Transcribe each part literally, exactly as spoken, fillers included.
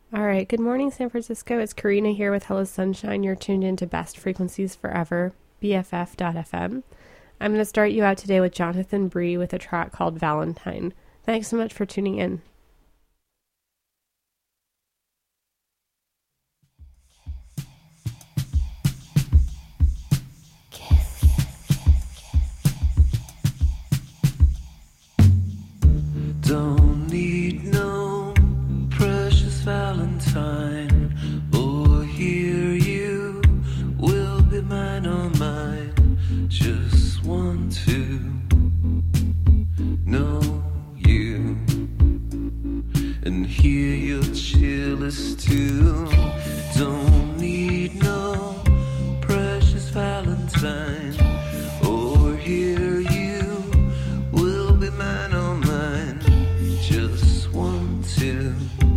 All right. Good morning, San Francisco. It's Karina here with Hello Sunshine. You're tuned into Best Frequencies Forever, B F F dot F M. I'm going to start you out today with Jonathan Bree with a track called Valentine. Thanks so much for tuning in. Don't need no precious Valentine, or hear you will be mine, oh mine. Just want to know you and hear your chillest too. Don't need no precious Valentine, or hear you will be mine, oh mine. Just want to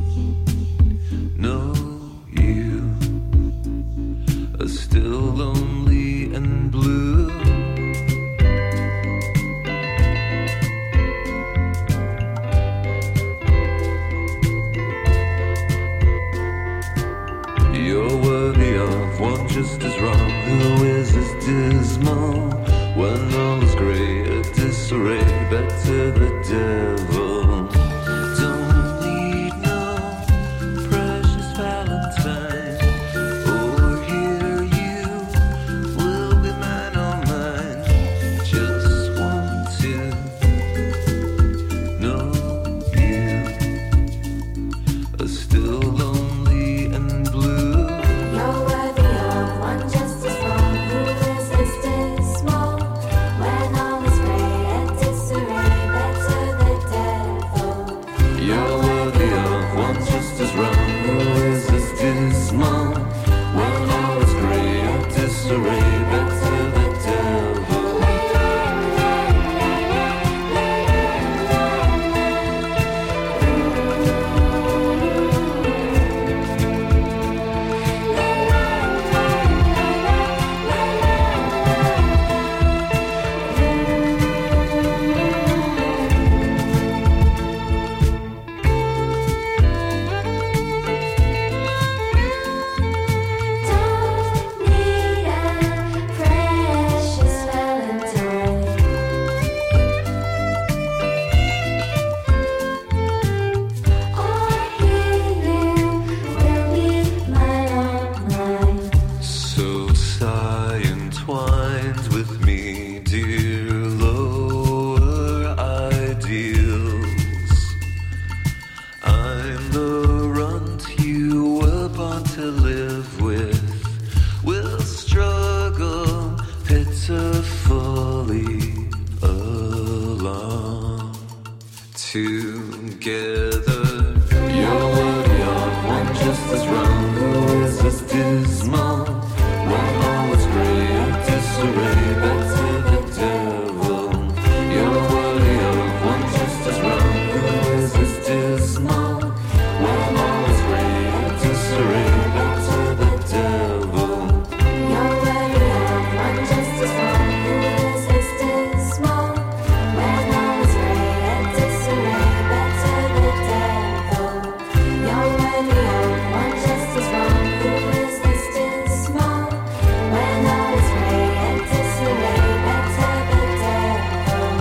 know you are still lonely and blue. You're worthy of one just as wrong. Who is as dismal when all is grey, a disarray? Better the devil. Don't need no precious Valentine, or hear you will be mine, oh mine. Just want to know you are still lonely and blue. You're worthy of one just as wrong. Who is this dismal when all is grey and disarray? Better the devil. You're worthy of one just as wrong. Who is this dismal when all is grey and disarray? Better the devil. Don't need a precious Valentine, or hear you will be mine, oh mine. So sigh entwined with me, dear lower ideals. I'm the runt you were born to live with. We'll struggle pitifully along together. You're worthy of one just as wrong. Who is as dismal when all is grey and disarray? Better the devil. You're worthy of one just as wrong. Who is as dismal when all is grey and disarray? Better the devil. You're worthy of one just as wrong. Who is this dismal when all is grey and disarray? Better the devil. You're worthy of one just as wrong. Who is this dismal when all is grey and disarray? Better the devil.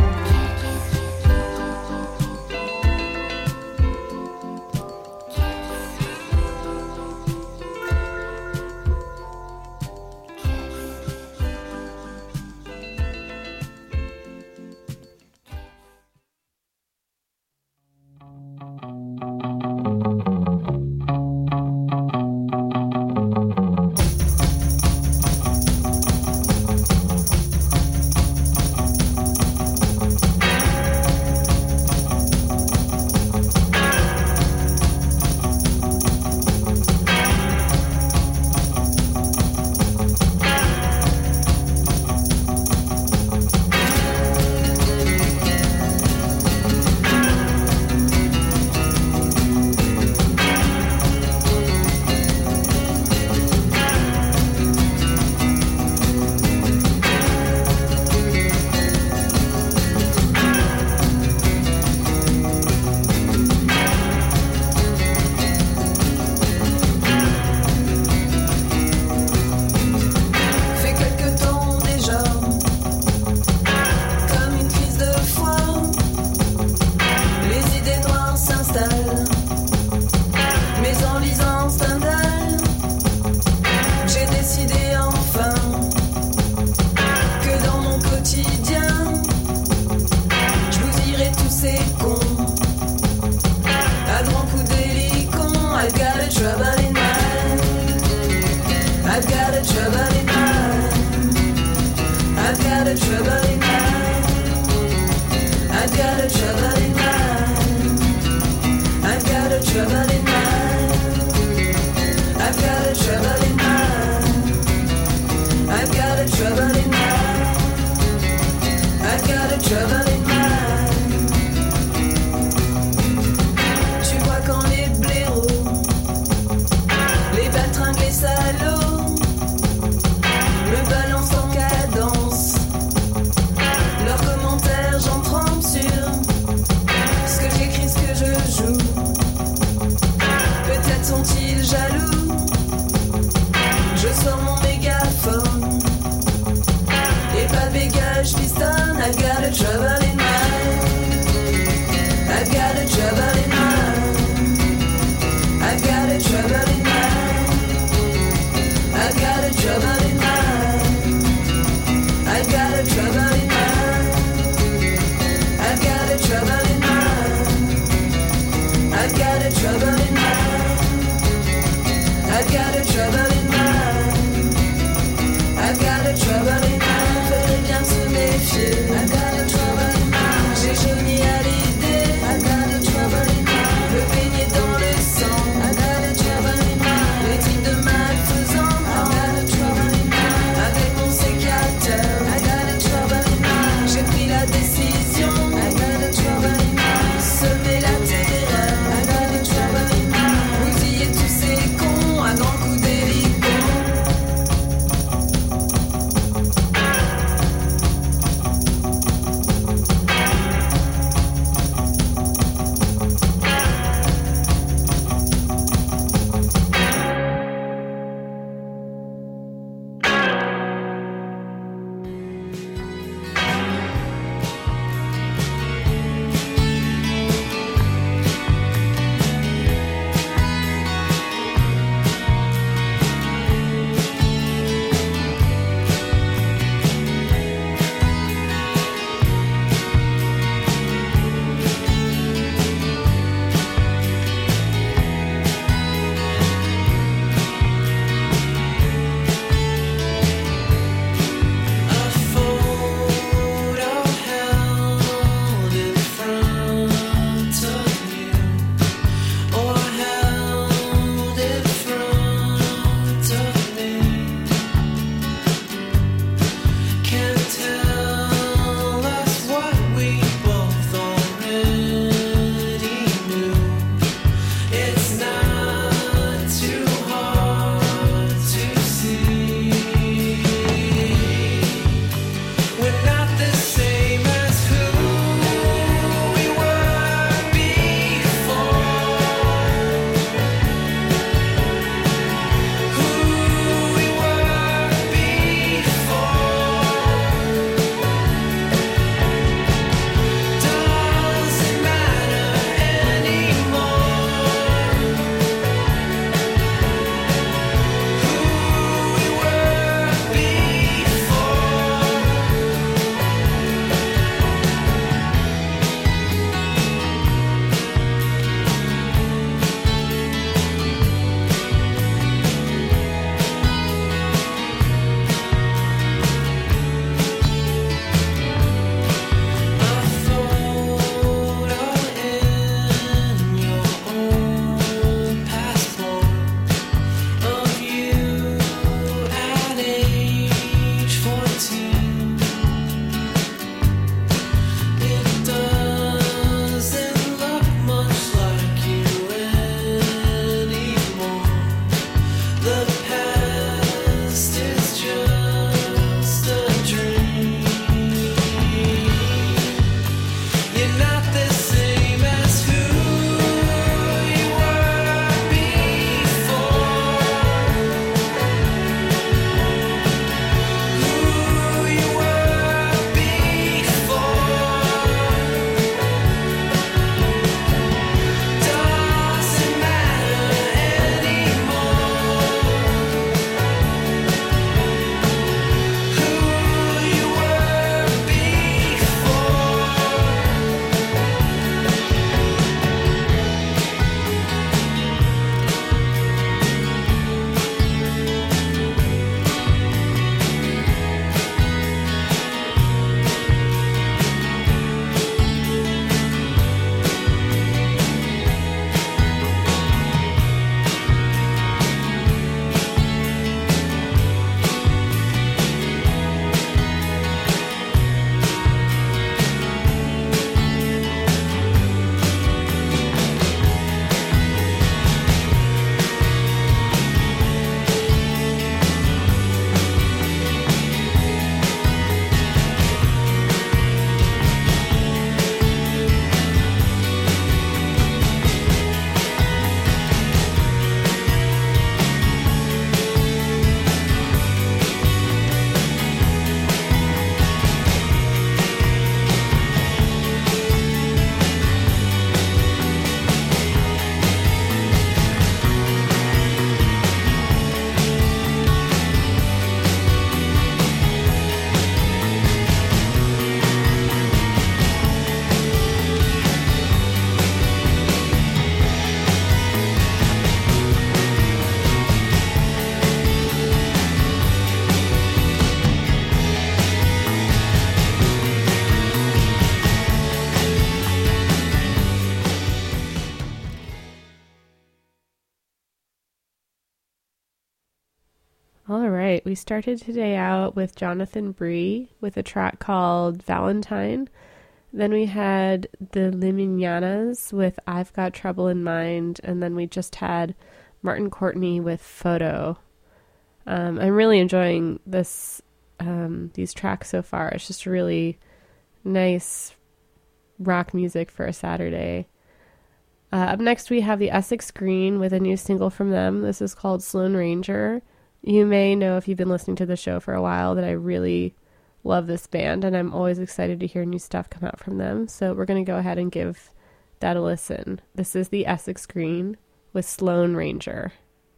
All right, we started today out with Jonathan Bree with a track called Valentine. Then we had the Liminianas with I've Got Trouble in Mind, and then we just had Martin Courtney with Photo. Um, I'm really enjoying this um, these tracks so far. It's just really nice rock music for a Saturday. Uh, up next we have the Essex Green with a new single from them. This is called Sloan Ranger. You may know if you've been listening to the show for a while that I really love this band, and I'm always excited to hear new stuff come out from them. So we're going to go ahead and give that a listen. This is the Essex Green with Sloan Ranger.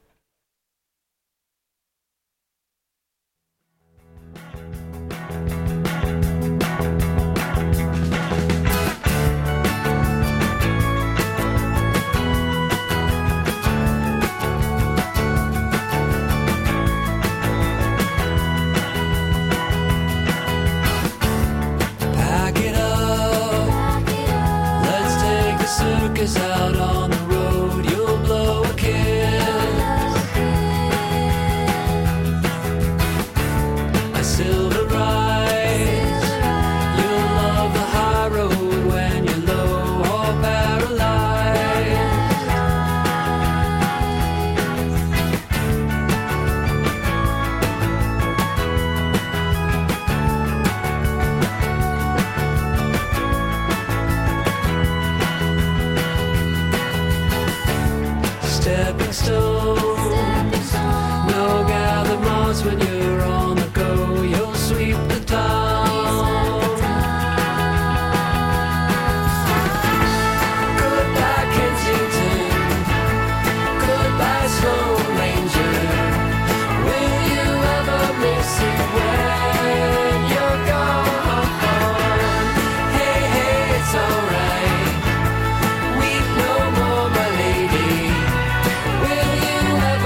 Circus out on the road, you'll blow a kiss. A silver rise, you'll love the high road when you're low or stepping stones. No gather moss when you're on the go. You'll sweep the town. Goodbye Kensington. Goodbye Sloan Ranger. Will you ever miss it when you're gone? Hey, hey, it's alright. Weep no more, my lady. Will you ever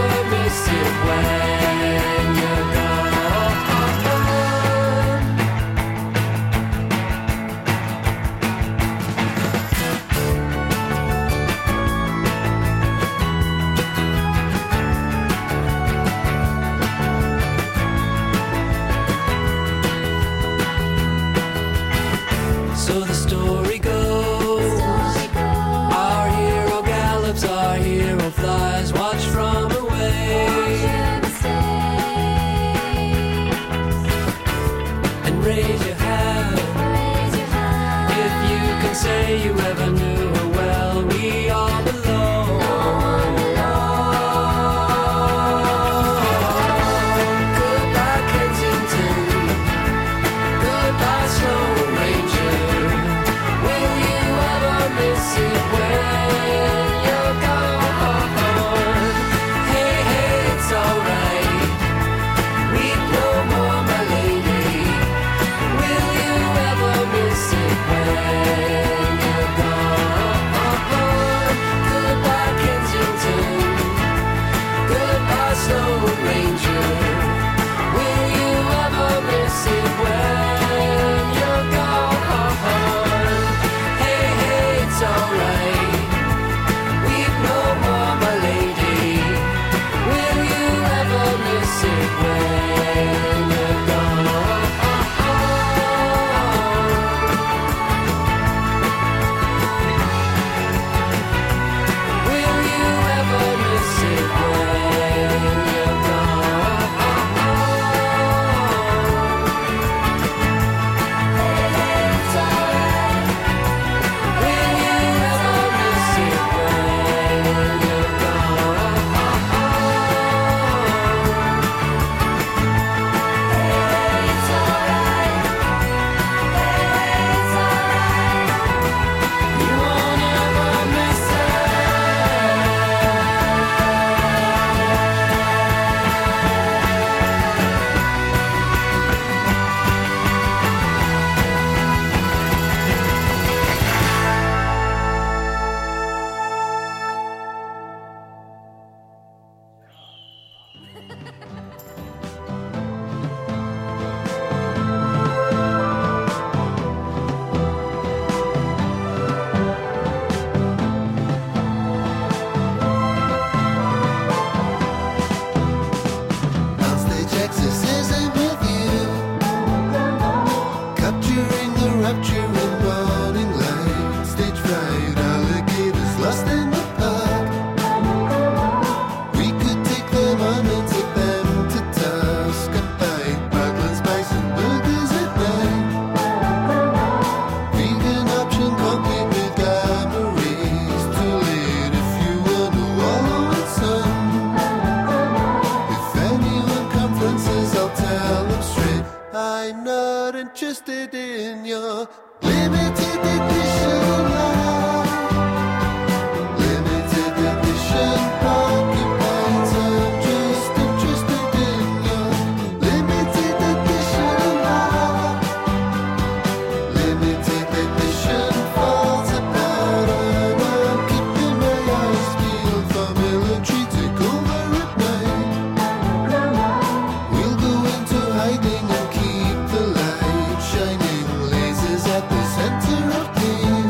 interested in your limited edition life. Limited edition porcupines. I'm just interested in your limited edition life. Limited edition falls apart and I'm keeping my eyes peeled for military takeover at night. We'll go into hiding and keep the light shining. Lasers at the center of pain.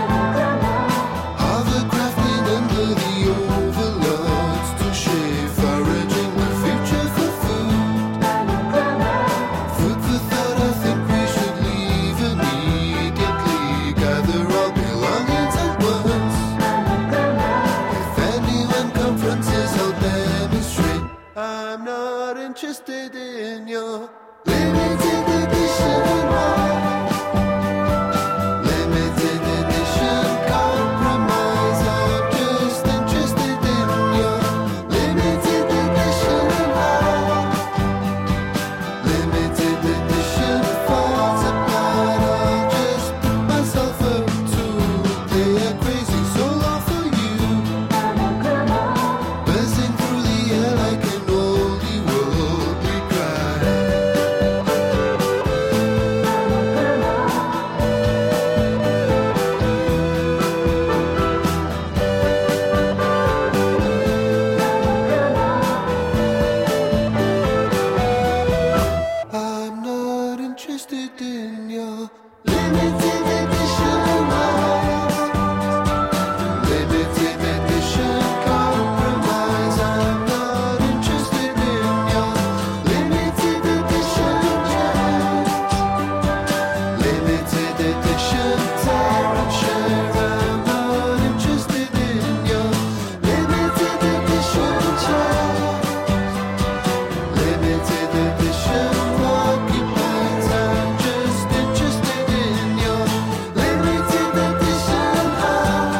Hovercrafting under the overlords to shave, foraging the future for food. Food for thought, I think we should leave immediately. Gather all belongings at once. If anyone confronts us, I'll demonstrate. I'm not interested in your limited edition life. Limited edition compromise. I'm just interested in your limited edition life. Limited edition falls apart. I'll just put myself up to play a crazy solo for you. Buzzing through the air like an oldie worldly cry. I'm not interested in your limited edition life. Limited edition compromise. I'm not interested in your limited edition jazz. Limited edition tyrant share. I'm not interested in your limited edition jazz. Limited edition porcupines. I'm just interested in your limited edition heart.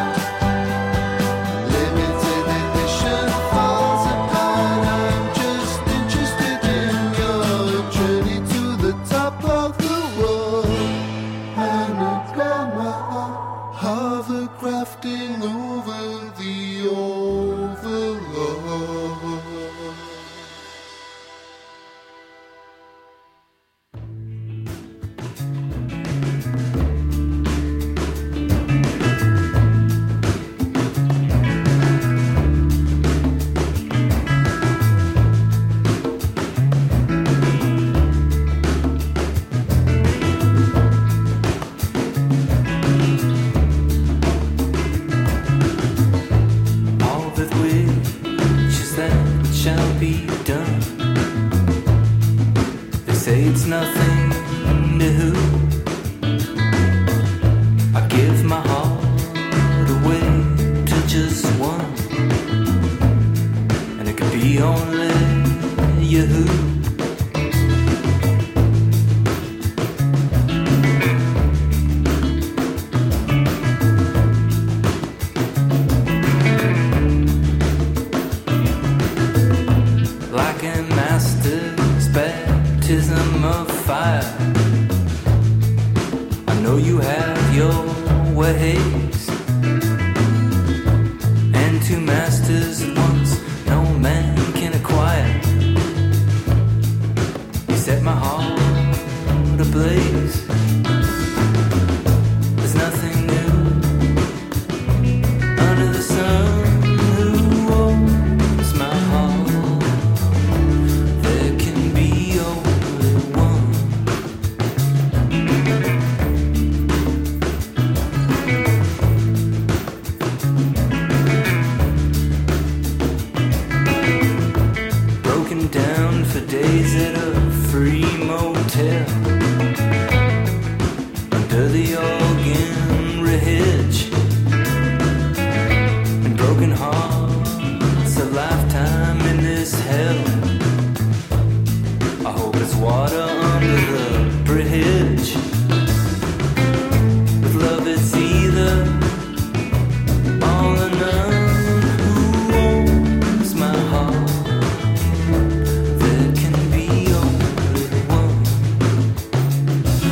Limited edition falls apart. I'm just interested in your journey to the top of the world. Anagram, hovercrafting over the overlord. All that which is that which shall be done. They say it's nothing new. I give my heart away to just one, and it could be only you. Like a master's baptism of fire, I know you have your ways, and two masters at once no man can acquire. You set my heart ablaze. There's nothing new under the sun. Who owns my heart? There can be only one. Broken down for days at a free motel under the organ hedge, and broken hearts a lifetime in this hell. I hope it's water under the bridge. With love it's either all or none. Who owns my heart? There can be only one.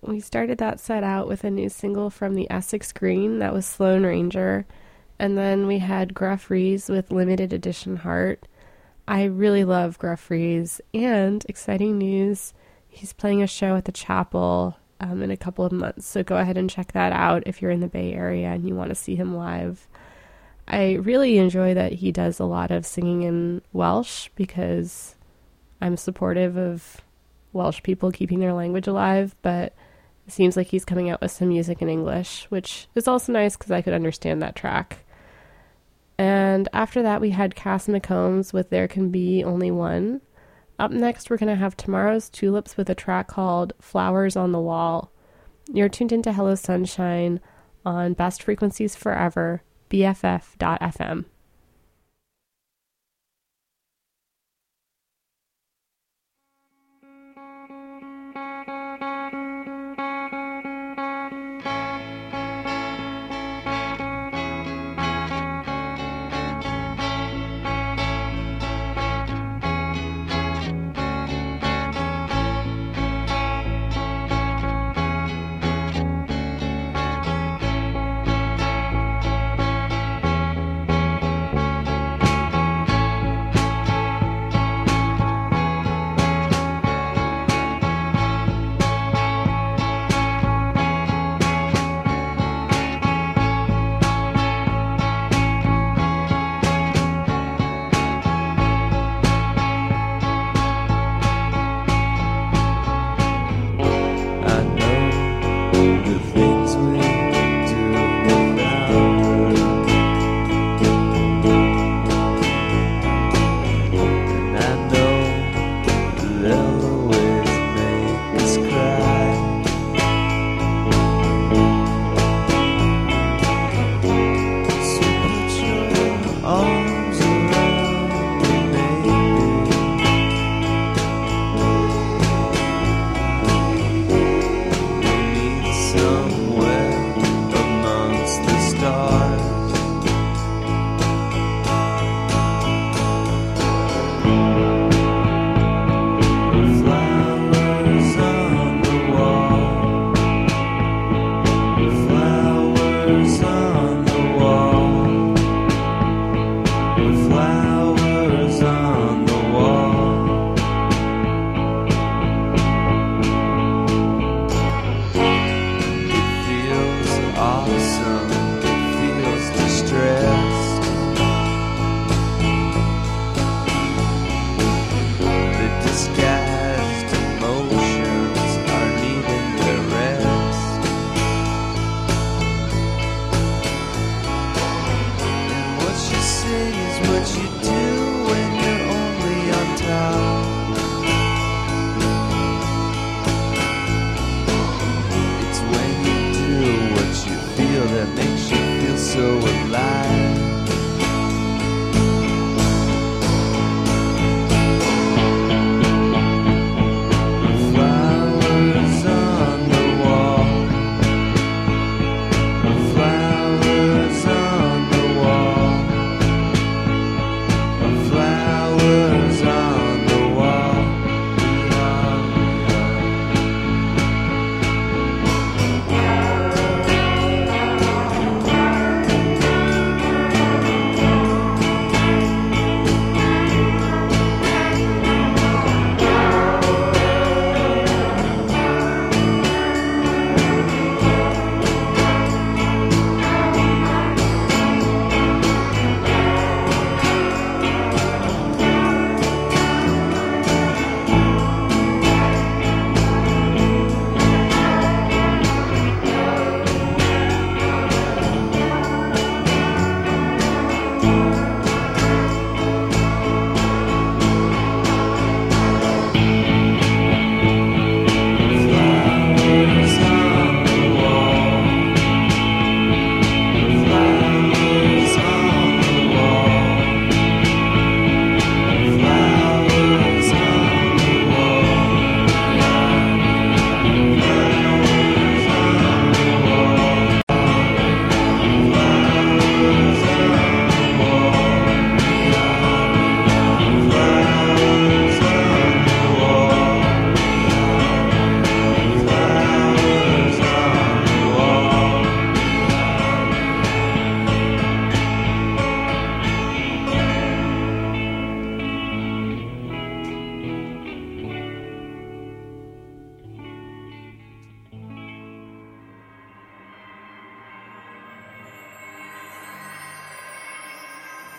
we started that set out with a new single from the Essex Green, that was Sloan Ranger, and then we had Gruff Rhys with Limited Edition Heart. I really love Gruff Rhys, and exciting news, he's playing a show at the Chapel um, in a couple of months, so go ahead and check that out if you're in the Bay Area and you want to see him live. I really enjoy that he does a lot of singing in Welsh because I'm supportive of Welsh people keeping their language alive, but it seems like he's coming out with some music in English, which is also nice because I could understand that track. And after that, we had Cass McCombs with There Can Be Only One. Up next, we're going to have Tomorrow's Tulips with a track called Flowers on the Wall. You're tuned into Hello Sunshine on Best Frequencies Forever, B F F dot F M.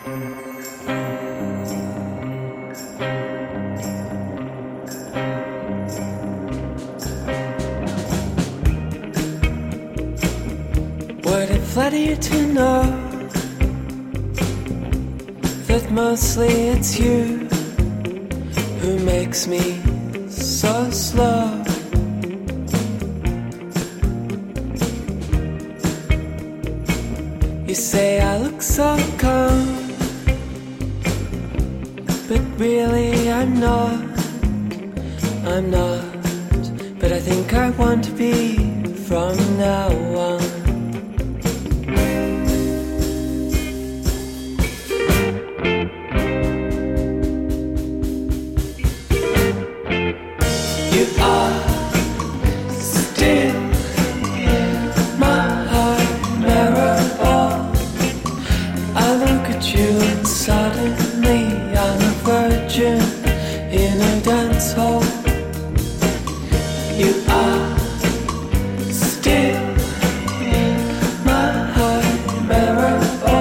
Would it flatter you to know that mostly it's you who makes me so slow? You say I look so calm, but really I'm not, I'm not. But I think I want to be from now on. You are still my heart mirror. I look at you and suddenly I'm a virgin in a dance hall. You are still my heart mirror.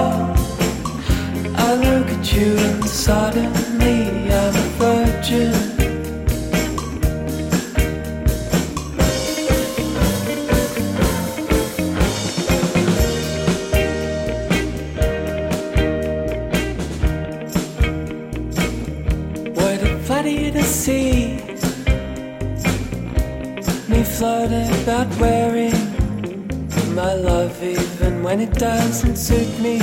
I look at you and suddenly I'm a virgin. To see me float about wearing my love even when it doesn't suit me.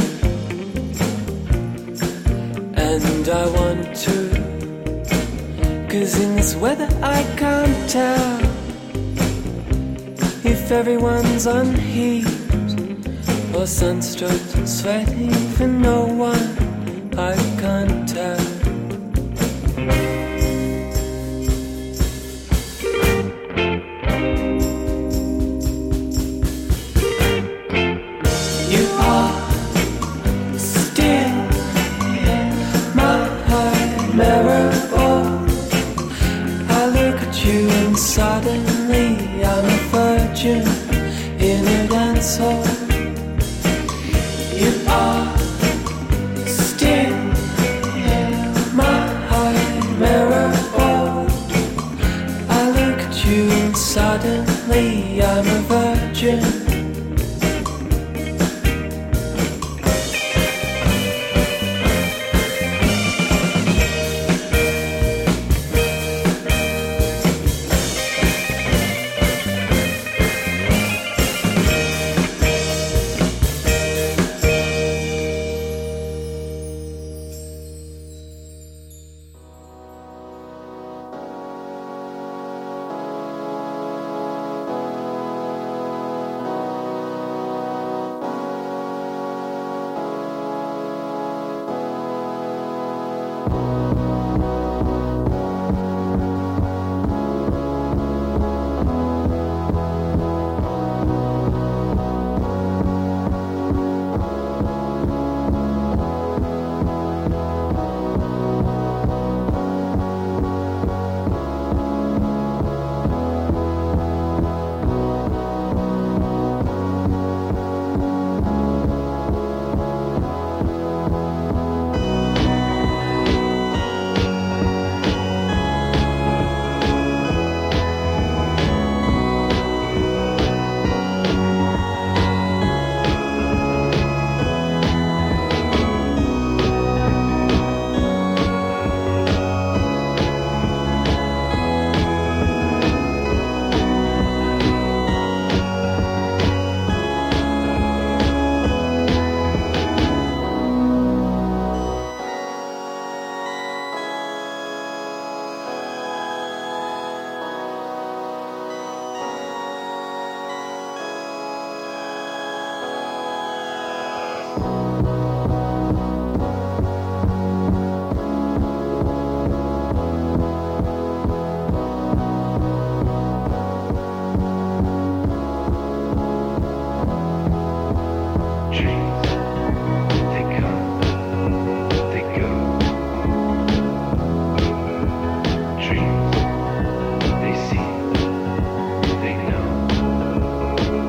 And I want to, 'cause in this weather I can't tell if everyone's on heat or sunstroked and sweating for no one. I can't tell. Suddenly I'm a virgin in a dance hall. You are still my heart mirror. I look at you and suddenly I'm a virgin.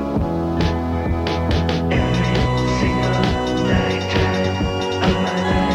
Every single night time of my life.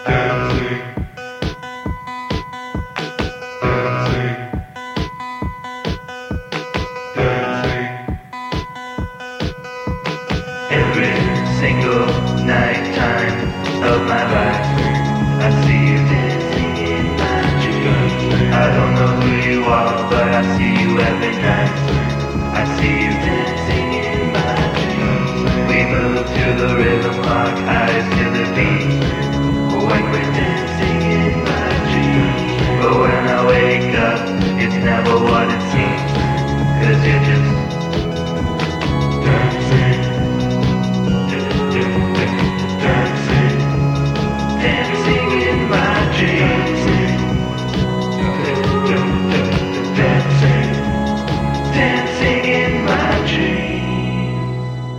Every single night time of my life, I see you dancing in my dreams. I don't know who you are, but I see you every night. I see you dancing in my dreams. We move to the rhythm, lock eyes to the beat. When we're dancing in my dreams, but when I wake up, it's never what it seems. 'Cause you're just dancing. Dancing, dancing in my dreams. Dancing, dancing in my dreams.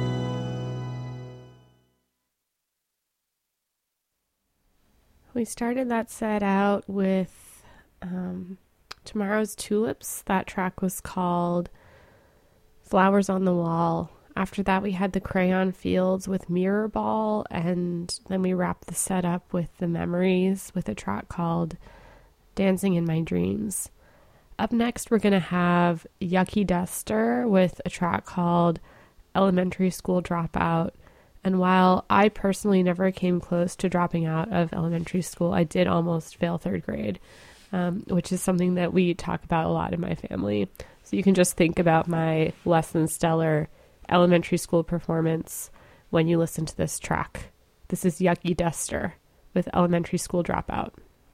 We started that set out with um, Tomorrow's Tulips. That track was called Flowers on the Wall. After that, we had the Crayon Fields with Mirror Ball, and then we wrapped the set up with The Memories with a track called Dancing in My Dreams. Up next, we're going to have Yucky Duster with a track called Elementary School Dropout. And while I personally never came close to dropping out of elementary school, I did almost fail third grade, um, which is something that we talk about a lot in my family. So you can just think about my less than stellar elementary school performance when you listen to this track. This is Yucky Duster with Elementary School Dropout.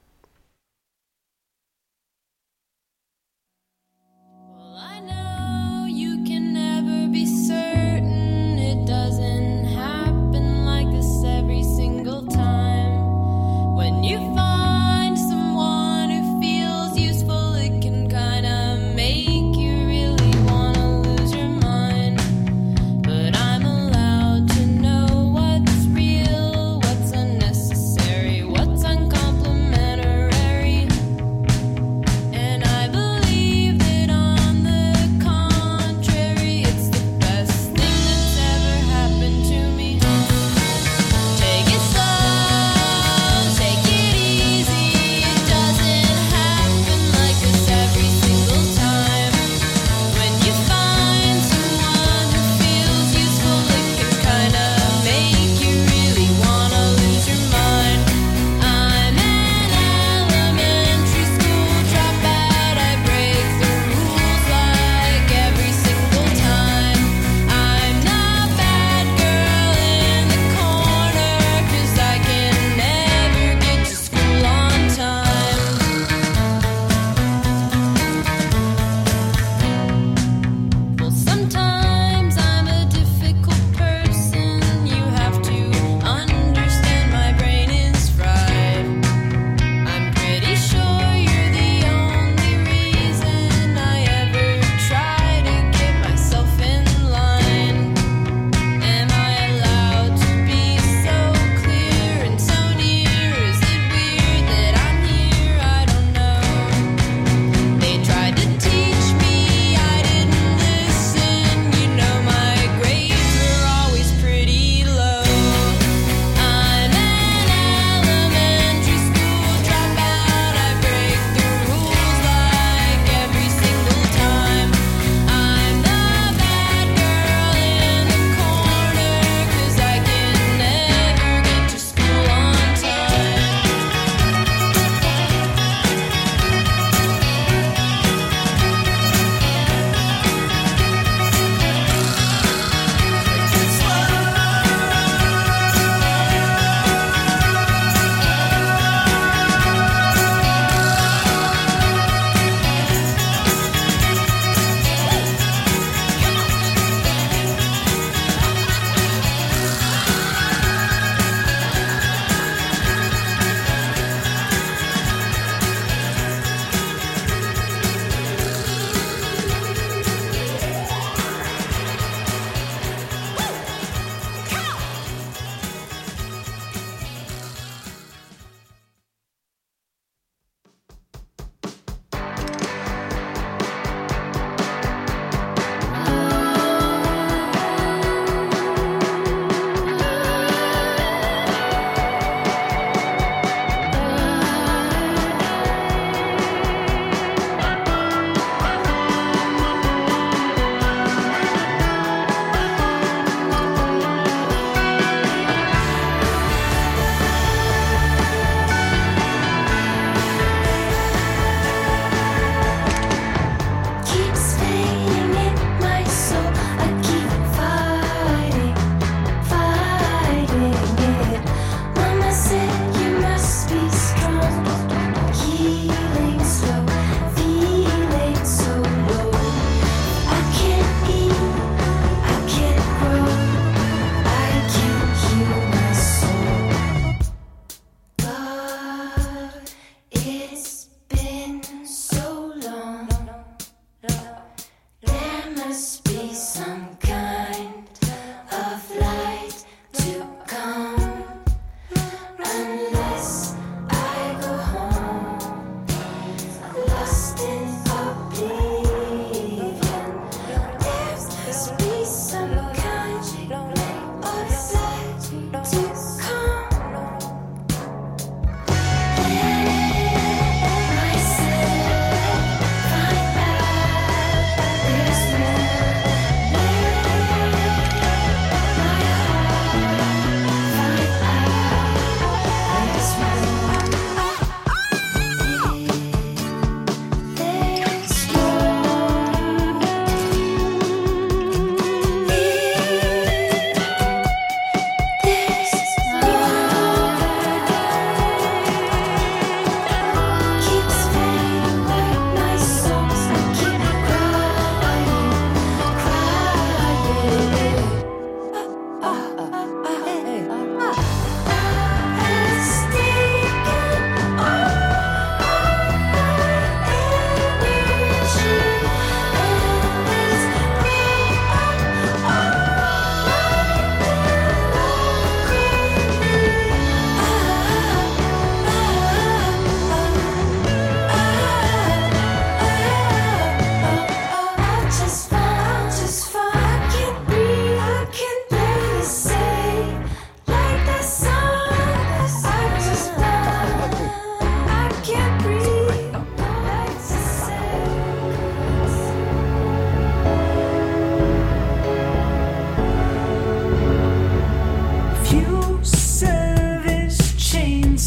Well, I know you can never be certain. It doesn't happen like this every single time. When you find someone who feels useful, it can kind of make you really want to lose your mind. But I'm allowed to know what's real, what's unnecessary, what's uncomplimentary.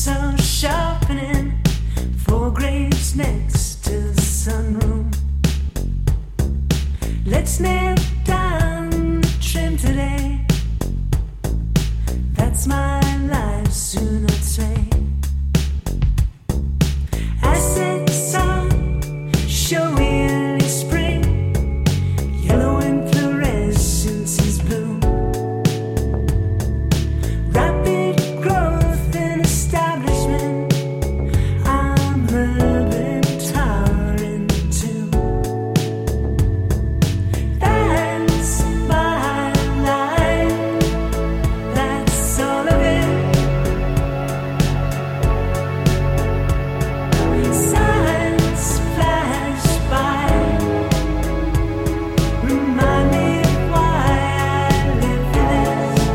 so sharpening. Four graves next to the sunroom. Let's nail down the trim today. That's my life, soon I'd say. Acid sun, showy early spring. Yellow inflorescences bloom. Rapid growth and establishment. I'm urban towering too. That's my life. That's all of it. Signs flash by. Remind me of why I live for this.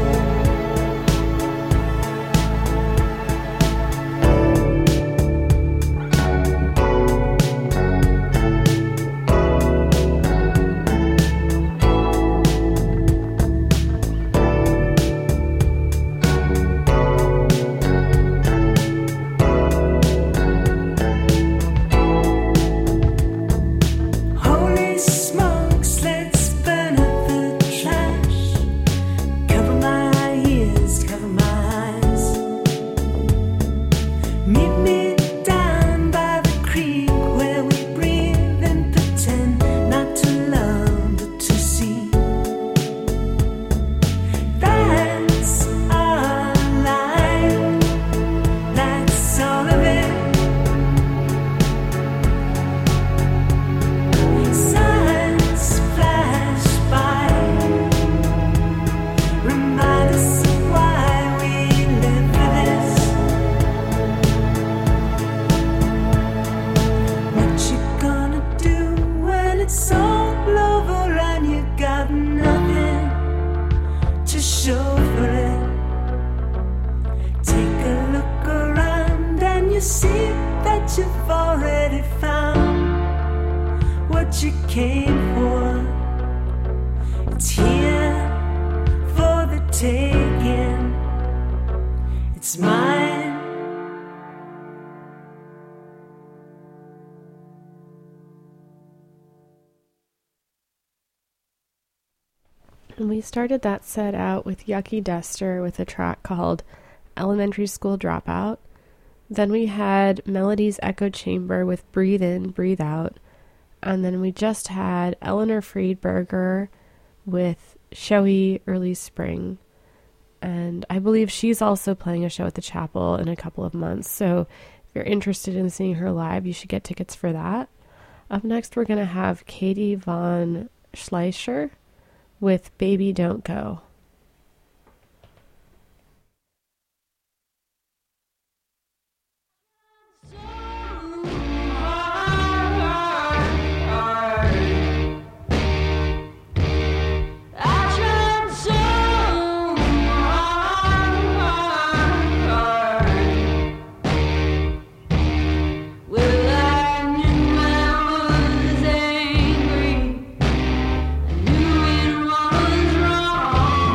Holy smokes, let's burn up the trash. Cover my ears, cover my eyes. Meet me down by the creek where we breathe and pretend not to love but to see. That's our life. That's all of it. Signs flash by. Remind us of why we live for this. What you gonna do when it's all over and you got nothing to show for it? Take a look around and you see that you've already found what you came for. It's here for the taking. It's mine. And we started that set out with Yucky Duster with a track called Elementary School Dropout. Then we had Melody's Echo Chamber with Breathe In, Breathe Out. And then we just had Eleanor Friedberger with Showy Early Spring. And I believe she's also playing a show at the Chapel in a couple of months. So if you're interested in seeing her live, you should get tickets for that. Up next, we're going to have Katie Von Schleicher with Baby Don't Go. Angry. I knew it was wrong.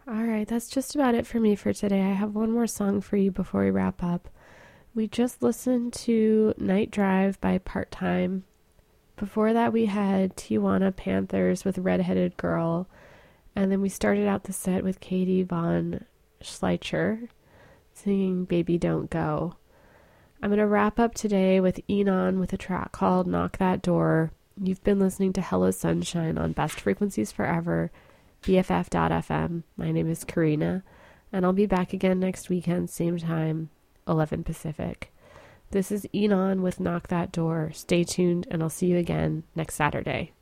All right, that's just about it for me for today. I have one more song for you before we wrap up. We just listened to Night Drive by Part Time. Before that, we had Tijuana Panthers with Redheaded Girl. And then we started out the set with Katie Von Schleicher singing Baby Don't Go. I'm going to wrap up today with Enon with a track called Knock That Door. You've been listening to Hello Sunshine on Best Frequencies Forever, B F F dot F M. My name is Karina, and I'll be back again next weekend, same time, eleven Pacific. This is Enon with Knock That Door. Stay tuned, and I'll see you again next Saturday.